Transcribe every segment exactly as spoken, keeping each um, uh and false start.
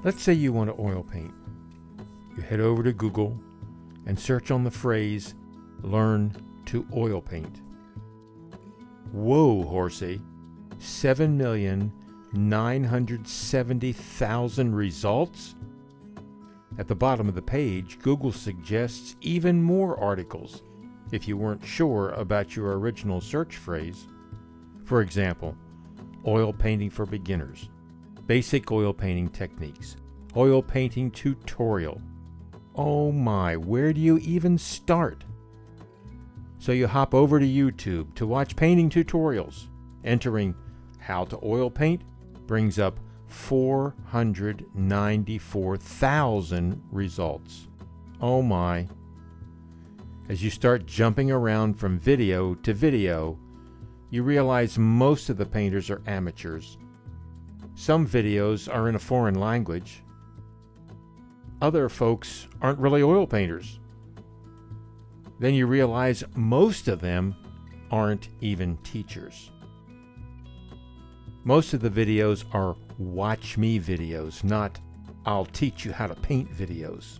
Let's say you want to oil paint. You head over to Google and search on the phrase, learn to oil paint. Whoa, horsey, seven million nine hundred seventy thousand results? At the bottom of the page, Google suggests even more articles if you weren't sure about your original search phrase. For example, oil painting for beginners, basic oil painting techniques, oil painting tutorial. Oh my, where do you even start? So you hop over to YouTube to watch painting tutorials. Entering how to oil paint brings up four hundred ninety-four thousand results. Oh my. As you start jumping around from video to video, you realize most of the painters are amateurs. Some videos are in a foreign language. Other folks aren't really oil painters. Then you realize most of them aren't even teachers. Most of the videos are watch me videos, not I'll teach you how to paint videos.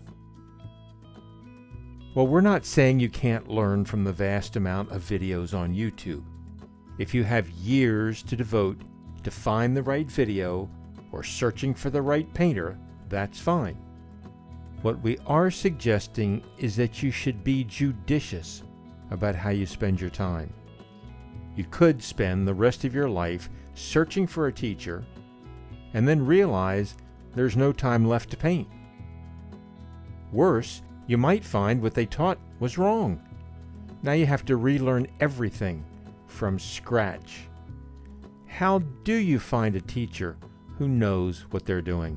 Well, we're not saying you can't learn from the vast amount of videos on YouTube. If you have years to devote to find the right video or searching for the right painter, that's fine. What we are suggesting is that you should be judicious about how you spend your time. You could spend the rest of your life searching for a teacher and then realize there's no time left to paint. Worse, you might find what they taught was wrong. Now you have to relearn everything from scratch. How do you find a teacher who knows what they're doing?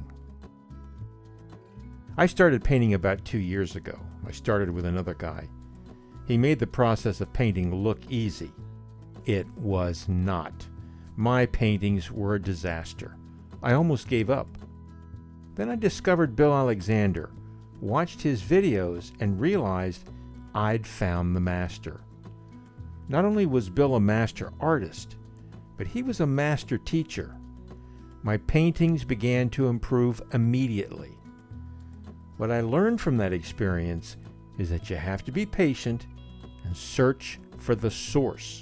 I started painting about two years ago. I started with another guy. He made the process of painting look easy. It was not. My paintings were a disaster. I almost gave up. Then I discovered Bill Alexander, watched his videos, and realized I'd found the master. Not only was Bill a master artist, but he was a master teacher. My paintings began to improve immediately. What I learned from that experience is that you have to be patient and search for the source.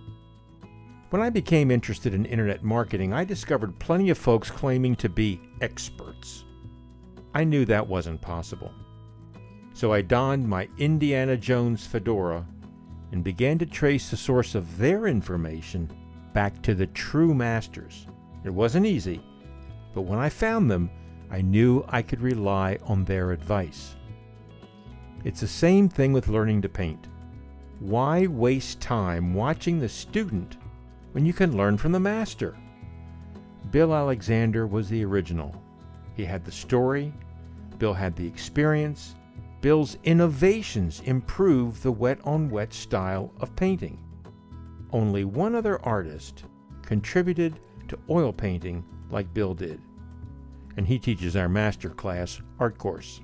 When I became interested in internet marketing, I discovered plenty of folks claiming to be experts. I knew that wasn't possible. So I donned my Indiana Jones fedora and began to trace the source of their information back to the true masters. It wasn't easy, but when I found them, I knew I could rely on their advice. It's the same thing with learning to paint. Why waste time watching the student when you can learn from the master? Bill Alexander was the original. He had the story. Bill had the experience. Bill's innovations improved the wet-on-wet style of painting. Only one other artist contributed to oil painting like Bill did, and he teaches our master class art course.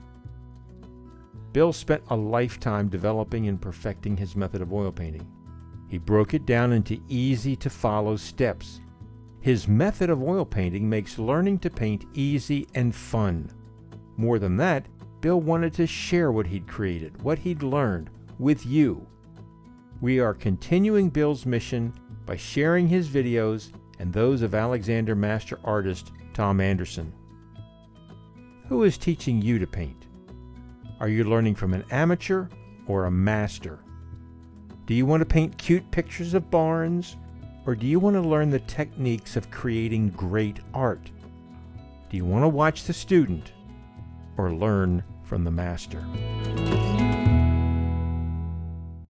Bill spent a lifetime developing and perfecting his method of oil painting. He broke it down into easy-to-follow steps. His method of oil painting makes learning to paint easy and fun. More than that, Bill wanted to share what he'd created, what he'd learned, with you. We are continuing Bill's mission by sharing his videos and those of Alexander master artist Tom Anderson. Who is teaching you to paint? Are you learning from an amateur or a master? Do you want to paint cute pictures of barns, or do you want to learn the techniques of creating great art? Do you want to watch the student or learn from the master?